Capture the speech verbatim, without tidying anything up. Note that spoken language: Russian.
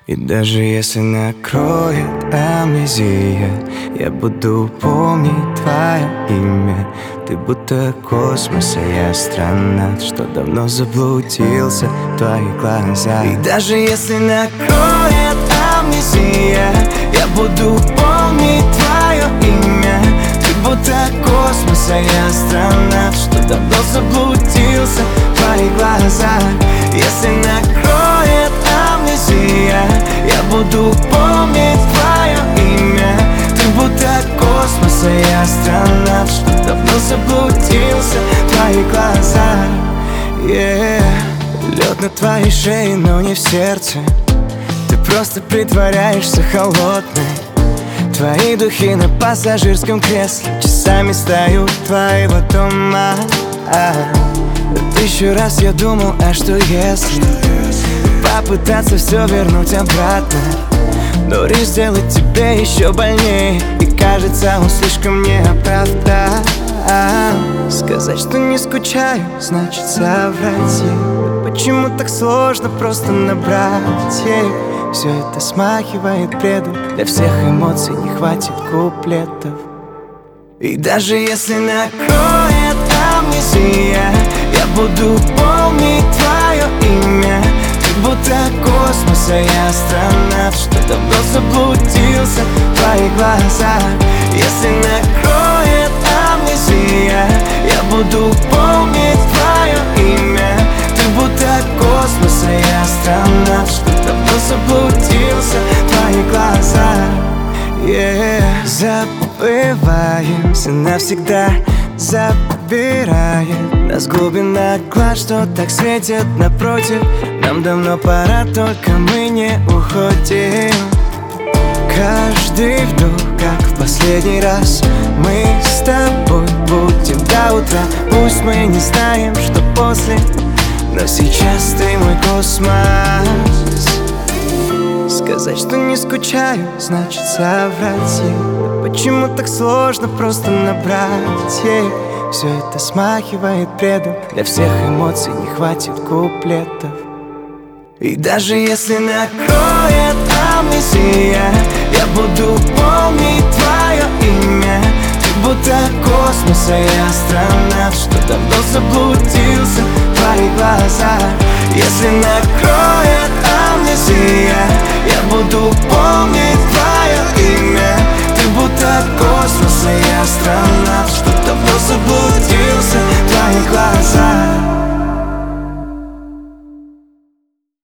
И даже если накроет амнезия, я буду помнить твое имя. Ты будто космос, а я астронавт, что давно заблудился в твоих глазах. И даже если накроет амнезия, я буду помнить твое имя. Ты будто космос, а я астронавт, что давно заблудился в твоих глазах. Если накроет амнезия, я буду помнить твое имя. Ты будто космос, а я астронавт, что давно заблудился в твоих глазах. yeah. Лед на твоей шее, но не в сердце. Ты просто притворяешься холодной. Твои духи на пассажирском кресле часами стою твоего дома. а, Тысячу раз я думал, а что если попытаться все вернуть обратно? Но риск сделать тебе еще больнее, и кажется, он слишком неоправдан. Сказать, что не скучаю, значит соврать ей. Почему так сложно просто набрать ей? Все это смахивает бредом, для всех эмоций не хватит куплетов. И даже если накроет амнезия, я буду помнить твое имя. Ты будто космос, а я астронавт, что давно заблудился в твоих глазах. Если накроет амнезия, я буду помнить твое имя. Ты будто космос, а я астронавт, что давно заблудился в твоих глазах. yeah. Забываемся навсегда, забирает нас глубина глаз, что так светит напротив. Нам давно пора, только мы не уходим. Каждый вдох, как в последний раз, мы с тобой будем до утра. Пусть мы не знаем, что после, но сейчас ты мой космос. Сказать, что не скучаю, значит соврать ей. Почему так сложно просто набрать ей? Все это смахивает бредом, для всех эмоций не хватит куплетов. И даже если накроет амнезия, я буду помнить твое имя. Ты будто космос, а я астронавт, что давно заблудился в твоих глазах. Если накроет